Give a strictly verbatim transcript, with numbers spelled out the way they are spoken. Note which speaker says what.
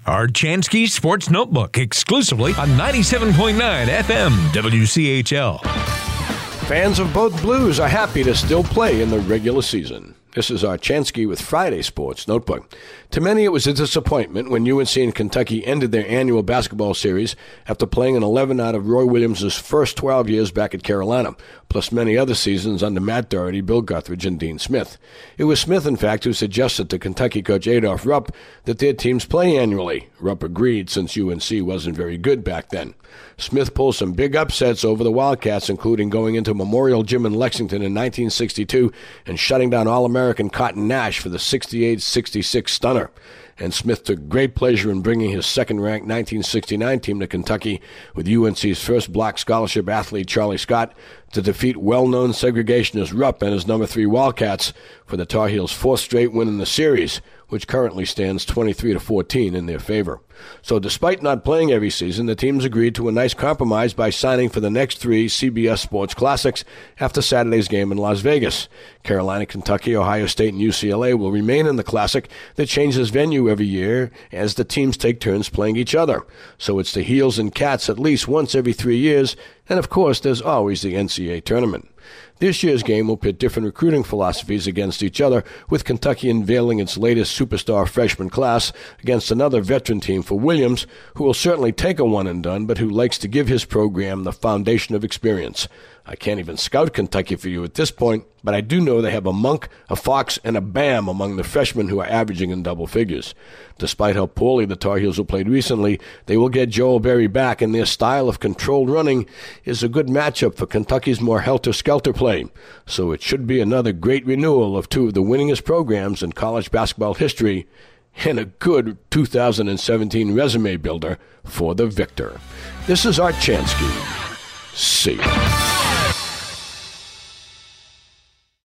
Speaker 1: Art Chansky Sports Notebook, exclusively on ninety-seven point nine F M W C H L.
Speaker 2: Fans of both blues are happy to still play in the regular season. This is Art Chansky with Friday Sports Notebook. To many, it was a disappointment when U N C and Kentucky ended their annual basketball series after playing in eleven out of Roy Williams' first twelve years back at Carolina, plus many other seasons under Matt Doherty, Bill Guthridge, and Dean Smith. It was Smith, in fact, who suggested to Kentucky coach Adolph Rupp that their teams play annually. Rupp agreed, since U N C wasn't very good back then. Smith pulled some big upsets over the Wildcats, including going into Memorial Gym in Lexington in nineteen sixty-two and shutting down All-American Cotton Nash for the sixty-eight sixty-six stunner. And Smith took great pleasure in bringing his second-ranked nineteen sixty-nine team to Kentucky with U N C's first block scholarship athlete Charlie Scott to defeat well-known segregationist Rupp and his number three Wildcats for the Tar Heels' fourth straight win in the series, which currently stands twenty-three to fourteen in their favor. So despite not playing every season, the teams agreed to a nice compromise by signing for the next three C B S Sports Classics after Saturday's game in Las Vegas. Carolina, Kentucky, Ohio State, and U C L A will remain in the Classic that changes venue every year as the teams take turns playing each other. So it's the Heels and Cats at least once every three years, and of course there's always the N C double A tournament. This year's game will pit different recruiting philosophies against each other, with Kentucky unveiling its latest superstar freshman class against another veteran team for Williams, who will certainly take a one-and-done, but who likes to give his program the foundation of experience. I can't even scout Kentucky for you at this point, but I do know they have a Monk, a Fox, and a Bam among the freshmen who are averaging in double figures. Despite how poorly the Tar Heels have played recently, they will get Joel Berry back, and their style of controlled running is a good matchup for Kentucky's more helter-skelter play. So it should be another great renewal of two of the winningest programs in college basketball history, and a good two thousand seventeen resume builder for the victor. This is Art Chansky. See you.